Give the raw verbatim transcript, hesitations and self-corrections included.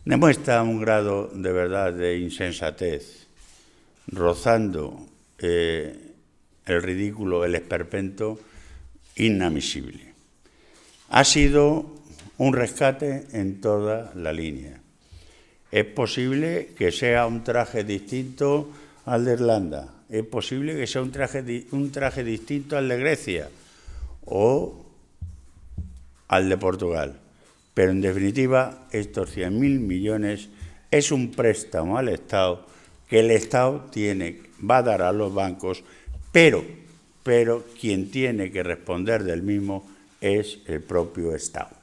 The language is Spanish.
demuestra un grado de verdad de insensatez, rozando eh, el ridículo, el esperpento, inadmisible. Ha sido un rescate en toda la línea. Es posible que sea un traje distinto al de Irlanda, es posible que sea un traje, un traje distinto al de Grecia o al de Portugal, pero en definitiva estos cien mil millones es un préstamo al Estado que el Estado tiene, va a dar a los bancos, pero, pero quien tiene que responder del mismo es el propio Estado.